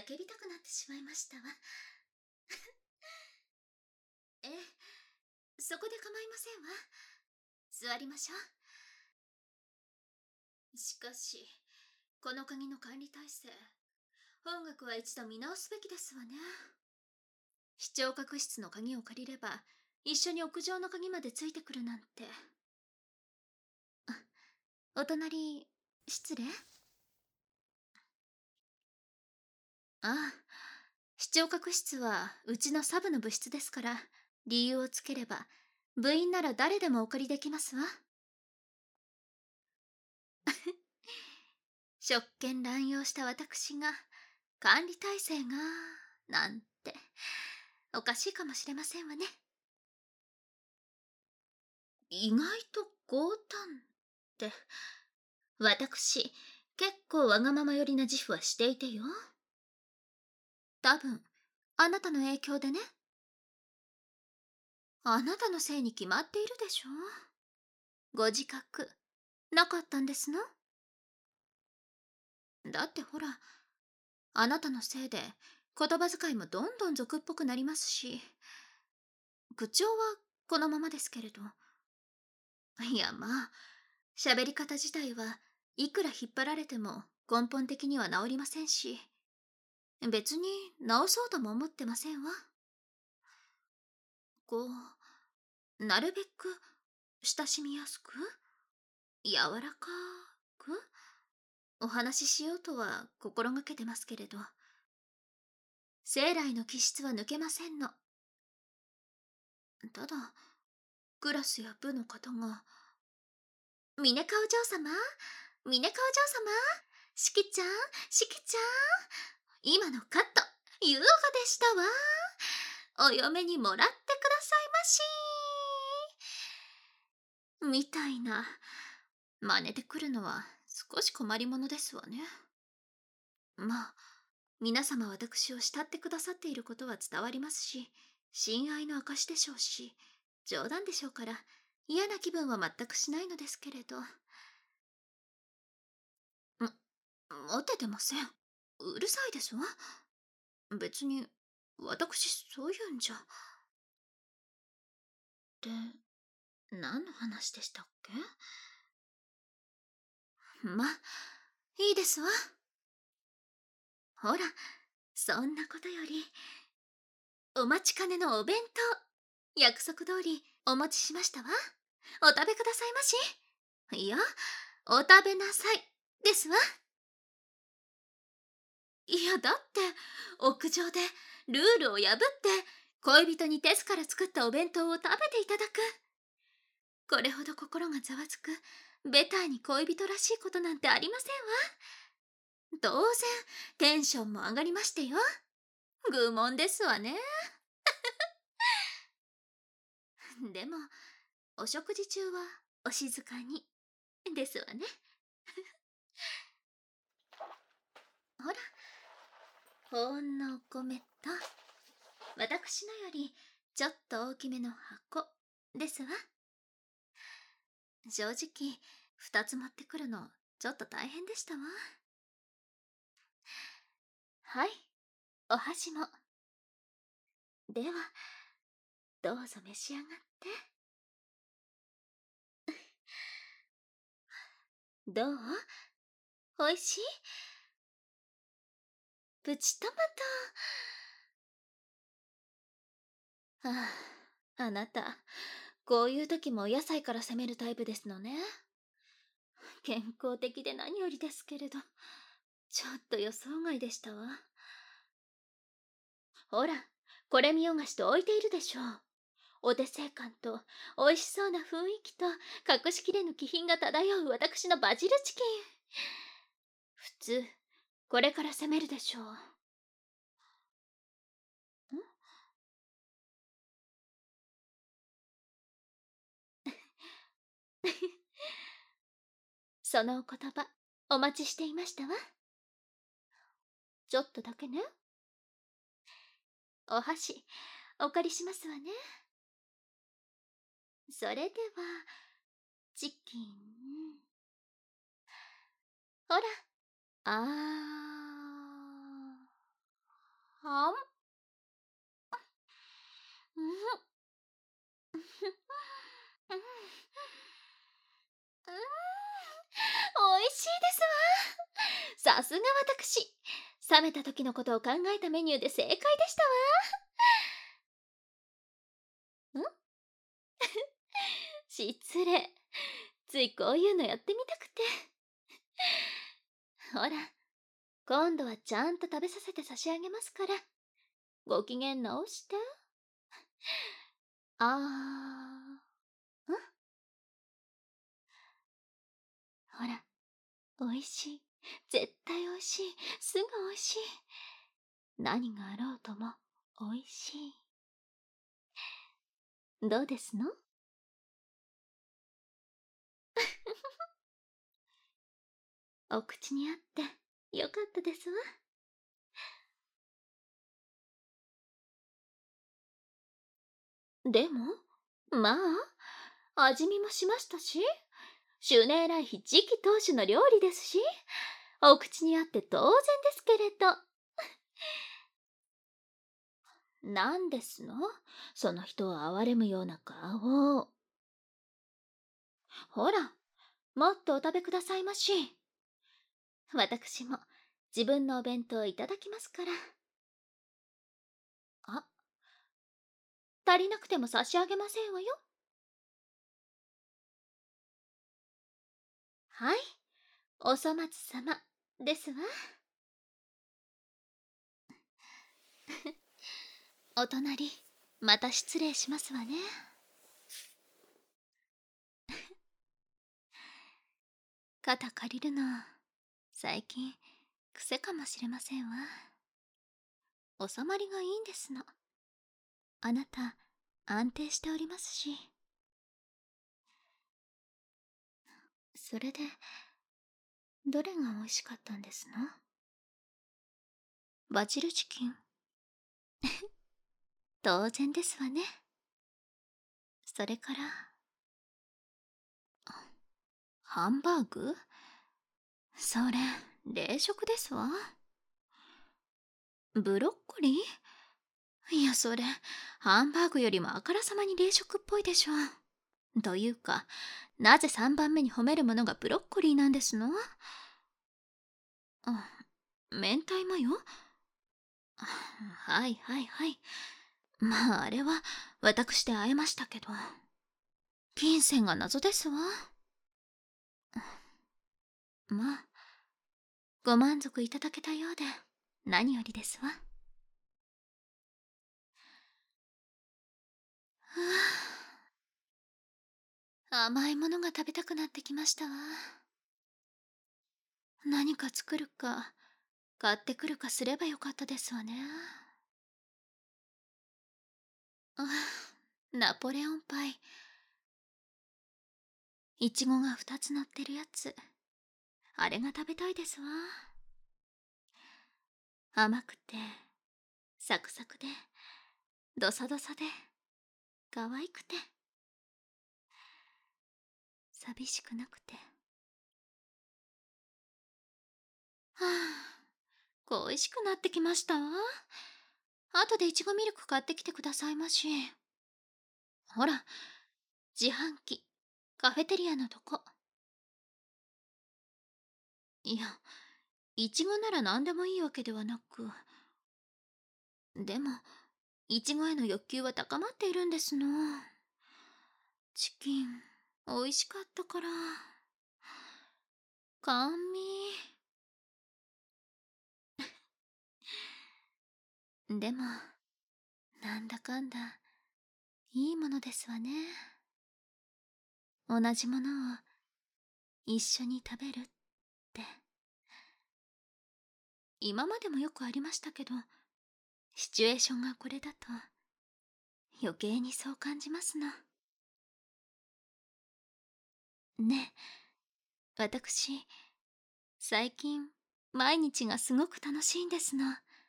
叫びたくなってしまいましたわ。ええ、そこで構いませんわ。座りましょう。しかし、この鍵の管理体制、本学は一度見直すべきですわね。視聴覚室の鍵を借りれば、一緒に屋上の鍵までついてくるなんて。お隣、失礼。ああ、視聴覚室はうちのサブの部室ですから、理由をつければ、部員なら誰でもお借りできますわ。職権乱用した私が、管理体制が、なんて、おかしいかもしれませんわね。意外と強胆って、私、結構わがまま寄りな自負はしていてよ。多分、あなたの影響でね。あなたのせいに決まっているでしょ。ご自覚、なかったんですの？だってほら、あなたのせいで言葉遣いもどんどん俗っぽくなりますし、口調はこのままですけれど。いやまあ、喋り方自体はいくら引っ張られても根本的には治りませんし、別に治そうとも思ってませんわ。こなるべく親しみやすく、柔らかくお話ししようとは心がけてますけれど、生来の気質は抜けませんの。ただ、クラスや部の方が、ミネカお嬢様、ミネカお嬢様、しきちゃん、しきちゃん、今のカット、優雅でしたわ。お嫁にもらってくださいまし。みたいな、真似てくるのは少し困りものですわね。まあ、皆様私を慕ってくださっていることは伝わりますし、親愛の証でしょうし、冗談でしょうから、嫌な気分は全くしないのですけれど。モテてません。うるさいですわ。別に、私そういうんじゃ。で、何の話でしたっけ？ま、いいですわ。ほら、そんなことより、お待ちかねのお弁当、約束通りお持ちしましたわ。お食べくださいまし。いや、お食べなさい、ですわ。いや、だって、屋上でルールを破って、恋人にテスから作ったお弁当を食べていただく。これほど心がざわつく、ベターに恋人らしいことなんてありませんわ。当然、テンションも上がりましてよ。愚問ですわね。でも、お食事中はお静かに、ですわね。ほら、ほんのお米と、私のよりちょっと大きめの箱、ですわ。正直、二つ持ってくるの、ちょっと大変でしたわ。はい、お箸も。では、どうぞ召し上がって。どう？おいしい？プチトマト。はあ、あなた、こういう時もお野菜から攻めるタイプですのね。健康的で何よりですけれど、ちょっと予想外でしたわ。ほら、これ見よがしと置いているでしょう。お手製感と美味しそうな雰囲気と隠しきれぬ気品が漂う私のバジルチキン。普通、これから攻めるでしょう。そのお言葉、お待ちしていましたわ。ちょっとだけね。お箸、お借りしますわね。それでは、チキン。ほら、あー。 はん、うん、うん、おいしいですわ。さすが私。冷めた時のことを考えたメニューで正解でしたわ。失礼。ついこういうのやってみたくて。ほら、今度はちゃんと食べさせて差し上げますから。ご機嫌直して。んほら、おいしい。絶対おいしい。すぐおいしい。何があろうとも、おいしい。どうですの？お口に合ってよかったですわ。でも、まあ、味見もしましたし、シュネーライヒ次期当主の料理ですし、お口に合って当然ですけれど。何ですの？その人を憐れむような顔を。ほら、もっとお食べくださいまし。私も自分のお弁当いただきますから。あ、足りなくても差し上げませんわよ。はい、お粗末様ですわ。お隣、また失礼しますわね。肩借りるの、最近、癖かもしれませんわ。収まりがいいんですの。あなた、安定しておりますし。それで、どれが美味しかったんですの？バジルチキン。当然ですわね。それから、ハンバーグ？それ、冷食ですわ。ブロッコリー？いや、それ、ハンバーグよりもあからさまに冷食っぽいでしょ。というか、なぜ3番目に褒めるものがブロッコリーなんですの？あ、明太マヨ？はいはいはい。まあ、あれは私で会えましたけど。金銭が謎ですわ。まあ、ご満足いただけたようで何よりですわ。甘いものが食べたくなってきましたわ。何か作るか、買ってくるかすればよかったですわね。あ、ナポレオンパイ。いちごが2つ乗ってるやつ。あれが食べたいですわ。甘くて、サクサクで、ドサドサで、可愛くて、寂しくなくて。はあ、恋しくなってきましたわ。後でいちごミルク買ってきてくださいまし。ほら、自販機、カフェテリアのとこ。いや、いちごなら何でもいいわけではなく。でも、いちごへの欲求は高まっているんですの。チキン、美味しかったから。甘味。でも、なんだかんだ、いいものですわね。同じものを一緒に食べるって。今までもよくありましたけど、シチュエーションがこれだと、余計にそう感じますの。ねえ、私、最近、毎日がすごく楽しいんですの。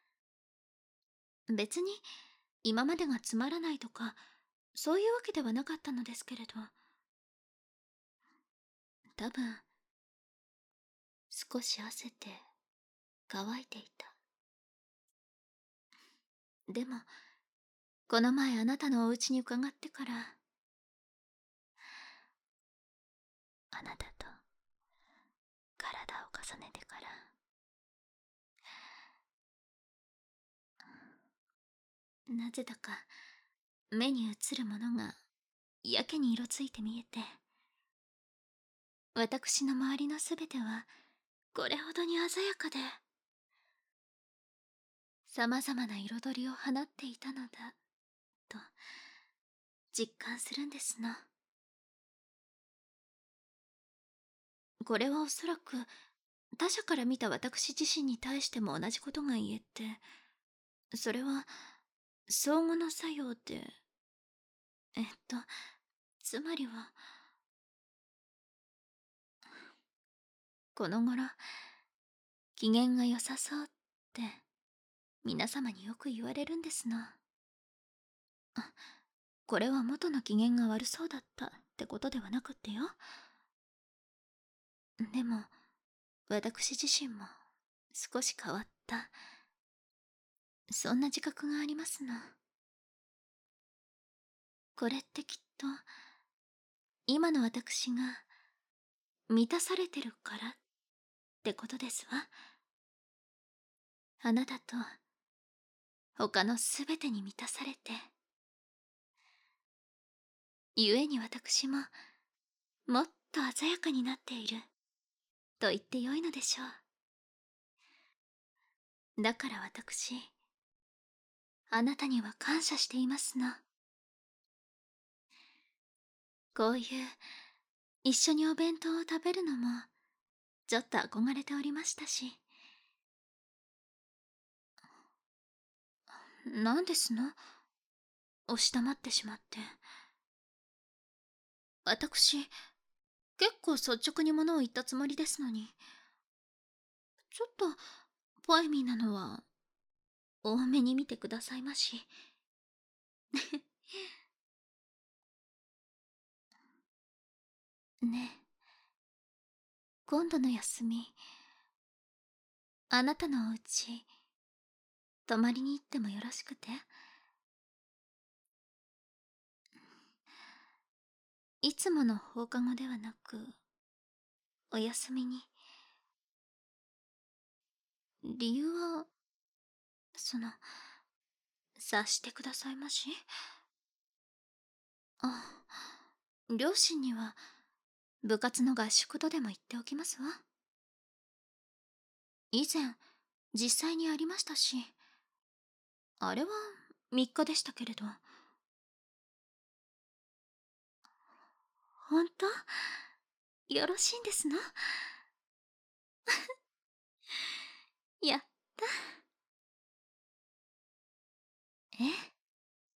別に、今までがつまらないとか、そういうわけではなかったのですけれど、多分、少し汗て乾いていた。 でも、この前あなたのお家に伺ってから、あなたと体を重ねてから、なぜだか目に映るものがやけに色ついて見えて、私の周りのすべてはこれほどに鮮やかで、様々な彩りを放っていたのだと実感するんですの。これはおそらく他者から見た私自身に対しても同じことが言えて、それは相互の作用で、えっとつまりは、この頃機嫌が良さそうって皆様によく言われるんですの。これは元の機嫌が悪そうだったってことではなくってよ。でも私自身も少し変わった、そんな自覚がありますの。これってきっと今の私が満たされてるからってことですわ。あなたと他のすべてに満たされて、故に私ももっと鮮やかになっていると言ってよいのでしょう。だから私、あなたには感謝していますの。こういう一緒にお弁当を食べるのもちょっと憧れておりましたし。なんですの、押し黙ってしまって。私結構率直にものを言ったつもりですのに、ちょっとポエミーなのは多めに見てくださいまし。ねえ、今度の休みあなたのお家泊まりに行ってもよろしくて。いつもの放課後ではなくお休みに。理由は察してくださいまし。あ、両親には部活の合宿とでも言っておきますわ。以前実際にありましたし、あれは3日でしたけれど。本当？よろしいんですの？やっ